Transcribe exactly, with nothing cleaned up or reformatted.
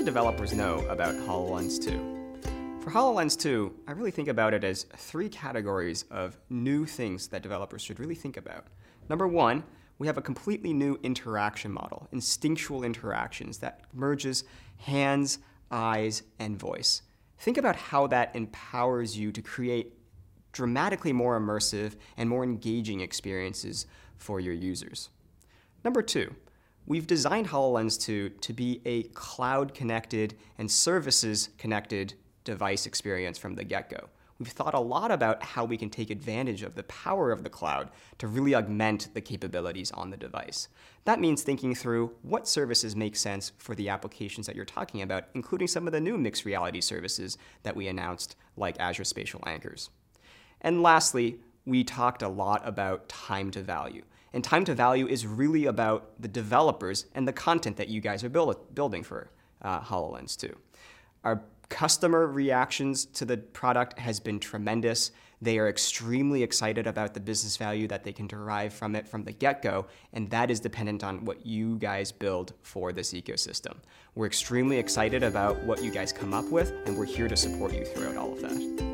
developers know about HoloLens two? For HoloLens two, I really think about it as three categories of new things that developers should really think about. Number one, we have a completely new interaction model, instinctual interactions that merges hands, eyes, and voice. Think about how that empowers you to create dramatically more immersive and more engaging experiences for your users. Number two, we've designed HoloLens two to be a cloud-connected and services-connected device experience from the get-go. We've thought a lot about how we can take advantage of the power of the cloud to really augment the capabilities on the device. That means thinking through what services make sense for the applications that you're talking about, including some of the new mixed reality services that we announced, like Azure Spatial Anchors. And lastly, we talked a lot about time to value. And time to value is really about the developers and the content that you guys are build, building for uh, HoloLens two. Our customer reactions to the product has been tremendous. They are extremely excited about the business value that they can derive from it from the get-go, and that is dependent on what you guys build for this ecosystem. We're extremely excited about what you guys come up with, and we're here to support you throughout all of that.